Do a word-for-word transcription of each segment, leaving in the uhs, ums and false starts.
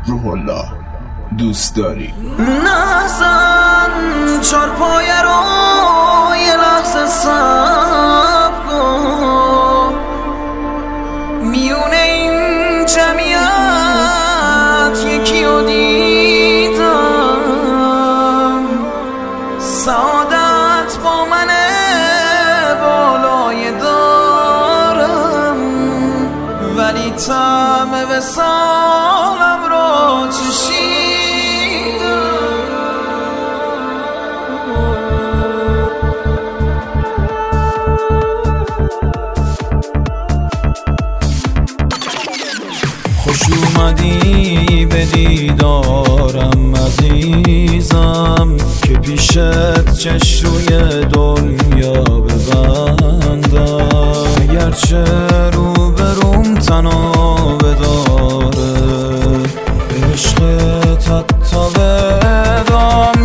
روح الله دوست داری نزن چار پایه رو یه لحظه صبر کن، میونه این جمعیت یکی رو دیدم، سعادت با منه بالای دارم، ولی طعم وصالم رو چشیدم. خوش اومدی به دیدارم عزیزم، که پیشت چشم روی دنیا ببندم، گرچه رو بروم تنابه داره، عشقت حتی بدام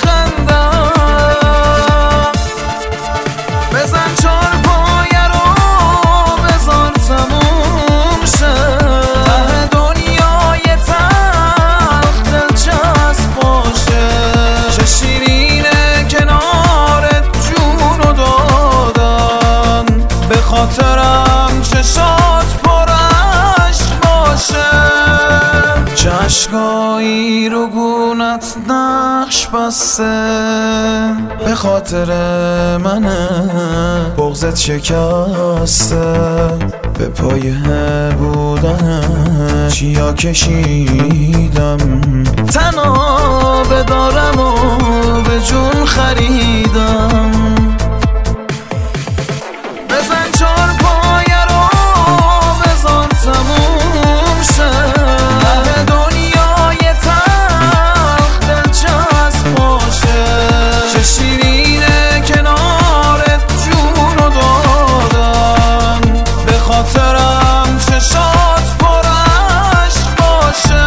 میخندم. بزن چار پایه رو بزار تموم شه، ته دنیای تلخ دلچسب باشه، چه شیرینه کنارت جونو دادن، به خاطرم چشات پر عشق باشه، چشمایی رو گونت نقش بسته، به خاطر منه بغضت شکسته، به پایه بودن چیا کشیدم، تنها بدارم و به جون خریدم. بزن چار پایه رو بزار تموم شه، ته دنیای تلخ دلچسب باشه، چه شیرینه کنارت جونو دادن، به خاطرم چشات پر عشق باشه.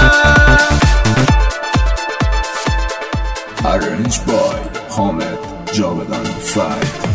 Arranged by حامد جاودان فاید.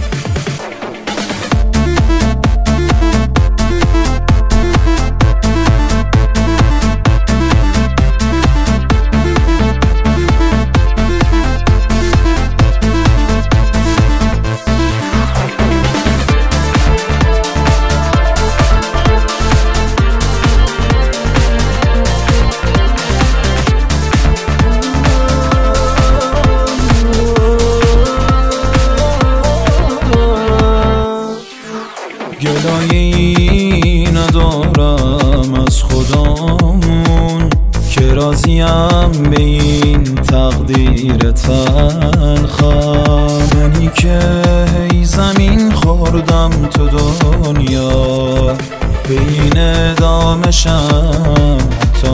گلایی ندارم از خدامون که راضیم به این تقدیر تلخم، منی که هی زمین خوردم تو دنیا، به این ادامشم حتی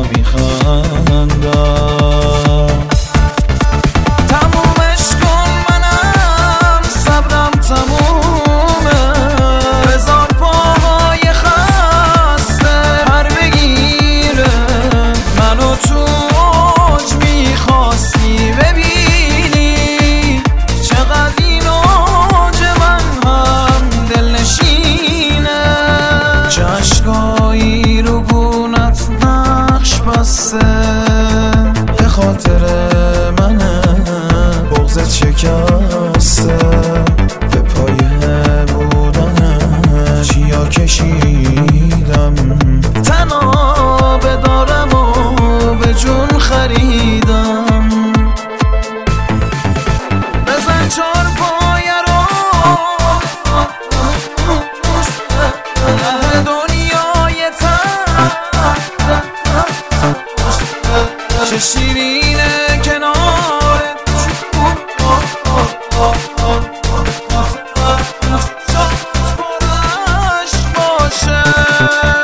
میخندم. تمومش کن منم صبرم تمومه، بذار پاهای خسته پر بگیره، منو تو اوج میخواستی ببینی، چقدر این اوج من هم دلنشینه، چشمایی رو گونت نقش بسته، به خاطر منه بغضت شکسته، به پایه بودن چیا کشیدم، تنها بدارم و به جون خریدم. بزن چار پایه رو ته دنیای تلخ، چه شیرینه کنارت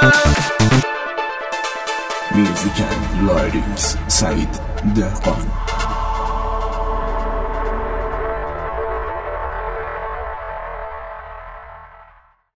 Music and lyrics سعید دهقان.